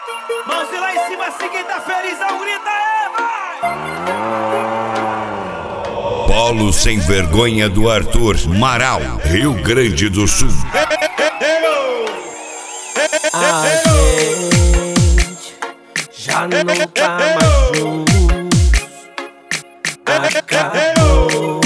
Mãozinha lá em cima, assim quem tá felizão, grita aí, vai! Polo Sem Vergonha do Arthur, Marau, Rio Grande do Sul. A gente já não tá mais juntos. Acabou,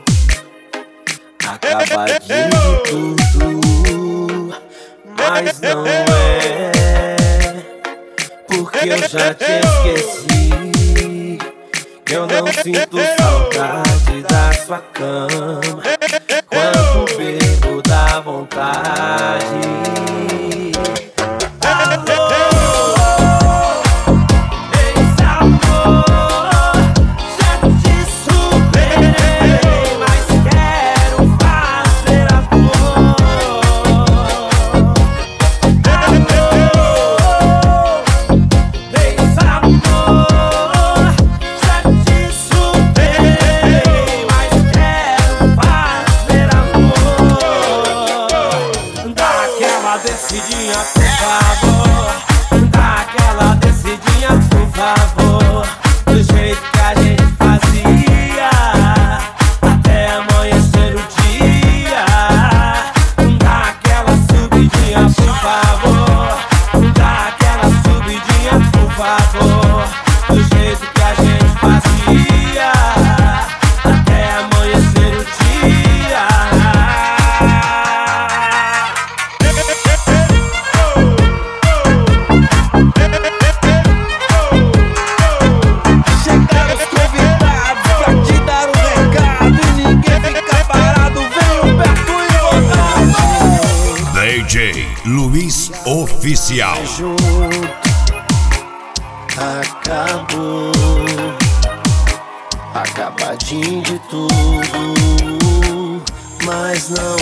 acabadinho de tudo. Mas não é, porque eu já te esqueci. Eu não sinto saudade da sua cama. Quando bebo dá vontade. Descidinha, por favor, dá aquela descidinha, por favor, do jeito que a gente fazia, até amanhecer o dia. Dá aquela subidinha, por favor, dá aquela subidinha, por favor, do jeito que a gente fazia, até amanhecer o dia. DJ Luiz Oficial. Acabou, acabadinho de tudo. Mas não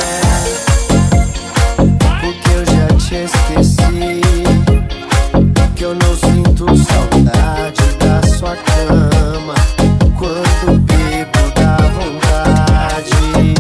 é, porque eu já te esqueci. Que eu não sinto saudade da sua cama. Quando bebo dá vontade.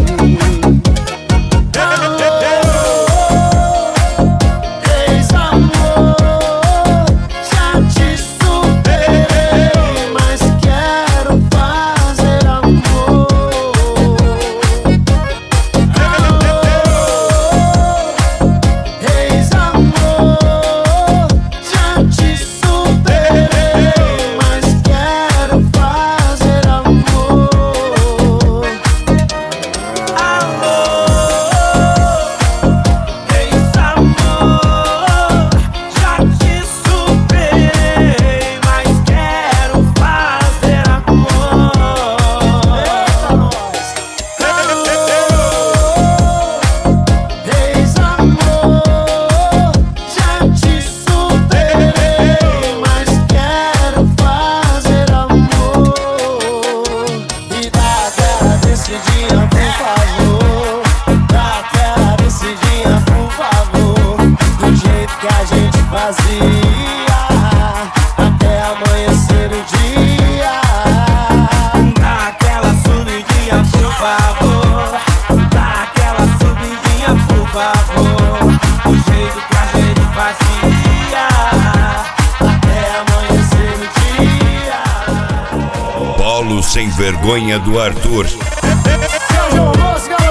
Até amanhecer o dia. Dá aquela subidinha, por favor, dá aquela subidinha, por favor, do jeito que a gente fazia, até amanhecer o dia. Polo Sem Vergonha do Arthur. Seu João Mosca.